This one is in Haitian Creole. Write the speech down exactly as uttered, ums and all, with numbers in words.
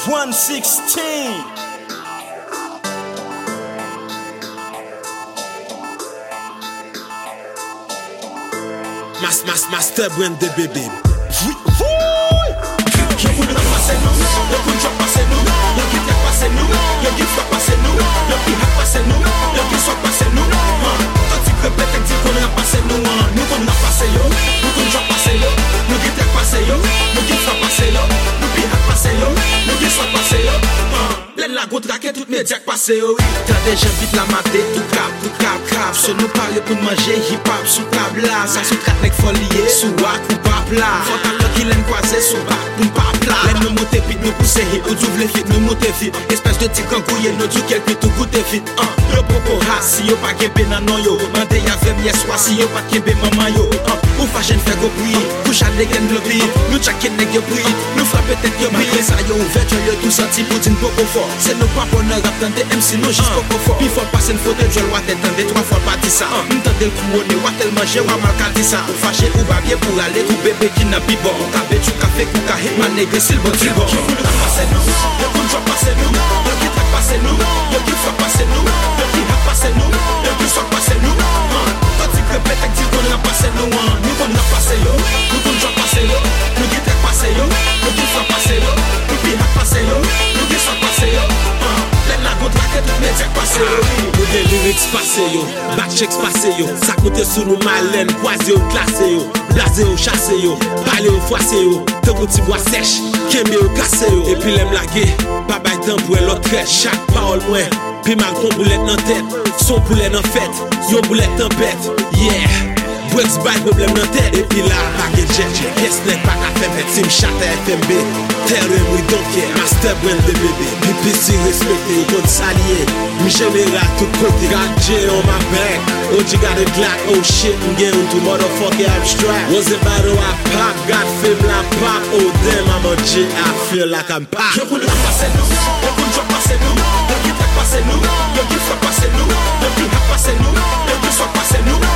one sixteen. Mas, mas, master brand de bébé. Oui, oui. Yo koun rap pase nou, yo koun drop pase nou, yo ki tek pase nou, yo ki flop pase nou, yo ki hak pase nou, yo ki swag pase nou. Quand tu crepes, tek di koun rap pase nou, nou koun rap pase yo, nou koun drop pase yo, nou ki tek pase yo, nou ki flop pase yo, nou ki hak pase yo, nou ki swag pase yo. Len la go trake tout medyak pase yo. T'as déjà vite la maté, tout cap, tout cap, cap. Se nous parler pour manger hip-hop sous table là. Ça sous traite nek folié, sous wak ou pas plat. Faut ta l'autre qui l'aime croiser sous bac ou pas plat. L'aime nous monter vite, nous pousser hit, ou d'ouvre les fit, nous monter vite. Espèce de petit cancouille, nous dit quelque tout goûter vite. Yo popo ha, si yo pa kembe nan non yo. Mande y'avait m'yes soit si yo pa kembe maman yo. Ou fa jen fait go bruit, couche à degen le bi. Nous tchaken nek yo bruit, nous frappe tête yo bi. Ça yo ouvert, yo tout senti pour din popo fort. C'est nos pas bonheur rap tande M C nous juste popo fort. Puis faut passer une photo de joie tête tande trois fois pas dit ça. M'tande le couronne, ou tel manger ou mal ka dit ça. Ou fâché ou babier pour aller ou bébé qui n'a pi bon. Kabe tu café ou ka hit man nègre s'il bon du bon. Yo koun rap pase nou, yo koun drop pase nou, yo ki track pase nou, yo ki flop pase nou, yo ki hak pase nou, yo ki swag pase nou. Quand tu crepes, tek di koun rap pase nou, nou koun rap pase yo, nou koun drop pase yo, nou ki track pase yo, nou ki flop pase yo, nou ki hak pase yo, nou ki swag pase yo. Len la go trake tout medyak pase yo. Nous des lyrics passé yo, back checks passé yo. Ça coûte sous nous malène, poisé yo, classé yo. Blasé yo, chassé yo, parlé yo, foissé yo. Te petit bois sèche, kembe yo, cassé yo. Et puis l'aime laguer, pas bail temps pour l'autre crête. Chaque parole moins, puis mal ton boulette dans tête. Son poulet dans fête, yo boulette tempête. Yeah, breaks by problème dans tête. Et puis là, paquet jet, yes n'est pas qu'à faire mettre team chat à F M B. Terre we don't care, master brand de bébé. P P C respecté, compte salier. Mi général tout côté, got J on my back. O G got a Glock, oh shit, I'm getting to motherfucking abstract. Was it battle I pop, got film la pop. Oh damn, I'm a G, I feel like I'm pop. Yo koun rap pase nou, yo koun drop pase nou, yo ki track pase nou, yo ki flop pase nou, yo ki hak pase nou, yo ki swag pase nou.